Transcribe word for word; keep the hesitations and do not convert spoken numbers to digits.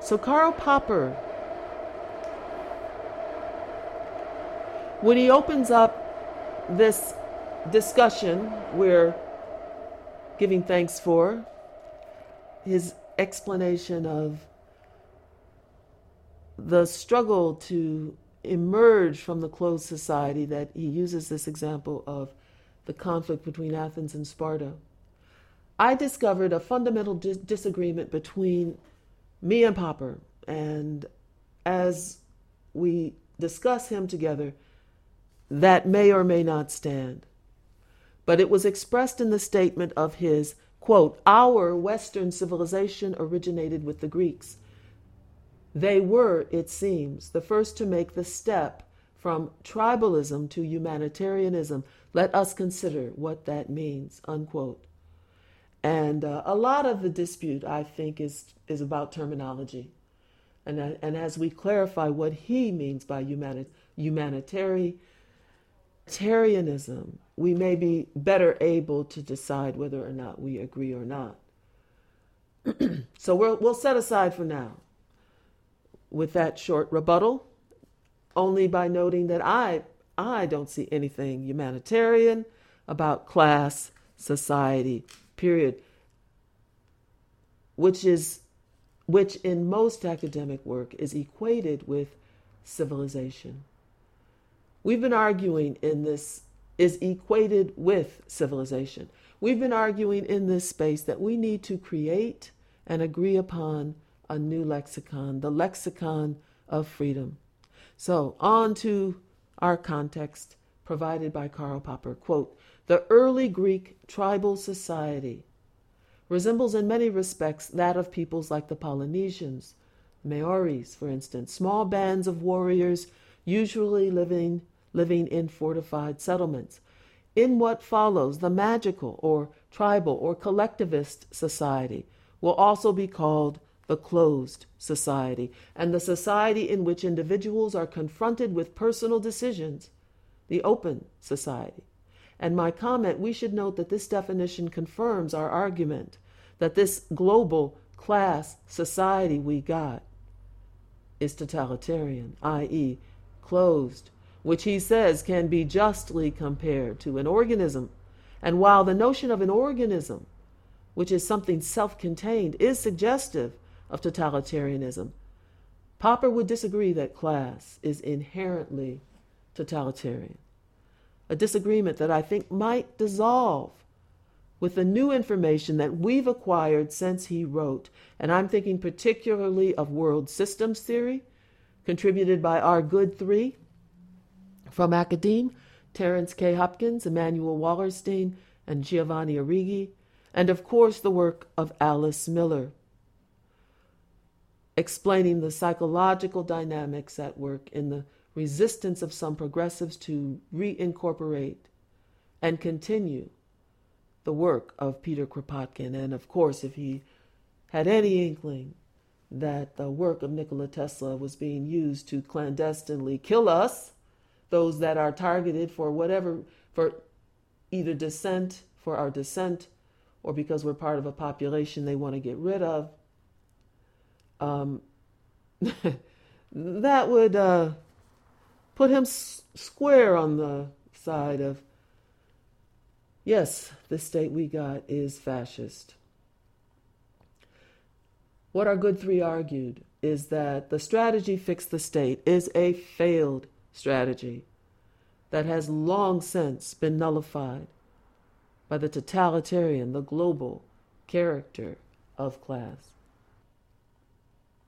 So Karl Popper, when he opens up this discussion we're giving thanks for, his explanation of the struggle to emerge from the closed society, that he uses this example of the conflict between Athens and Sparta, I discovered a fundamental dis- disagreement between me and Popper. And as we discuss him together, that may or may not stand. But it was expressed in the statement of his, quote, "Our Western civilization originated with the Greeks. They were, it seems, the first to make the step from tribalism to humanitarianism. Let us consider what that means," unquote. And uh, a lot of the dispute, I think, is is about terminology. And, uh, and as we clarify what he means by humani- humanitarianism, we may be better able to decide whether or not we agree or not. So we'll, we'll set aside for now with that short rebuttal, only by noting that I I don't see anything humanitarian about class, society, period, which is which in most academic work is equated with civilization. We've been arguing in this is equated with civilization. We've been arguing in this space that we need to create and agree upon a new lexicon, the lexicon of freedom. So on to our context provided by Karl Popper. Quote, "The early Greek tribal society resembles in many respects that of peoples like the Polynesians, Maoris, for instance, small bands of warriors usually living, living in fortified settlements. In what follows, the magical or tribal or collectivist society will also be called the closed society, and the society in which individuals are confronted with personal decisions, the open society. And my comment, we should note that this definition confirms our argument that this global class society we got is totalitarian, that is closed, which he says can be justly compared to an organism. And while the notion of an organism, which is something self-contained, is suggestive of totalitarianism, Popper would disagree that class is inherently totalitarian. A disagreement that I think might dissolve with the new information that we've acquired since he wrote. And I'm thinking particularly of world systems theory, contributed by our good three from academe, Terence K. Hopkins, Emmanuel Wallerstein, and Giovanni Arrighi, and of course the work of Alice Miller, explaining the psychological dynamics at work in the resistance of some progressives to reincorporate and continue the work of Peter Kropotkin. And of course, if he had any inkling that the work of Nikola Tesla was being used to clandestinely kill us, those that are targeted for whatever, for either dissent, for our dissent, or because we're part of a population they want to get rid of, um, that would uh, put him s- square on the side of, yes, the state we got is fascist. What our good three argued is that the strategy fix the state is a failed strategy that has long since been nullified by the totalitarian, the global character of class.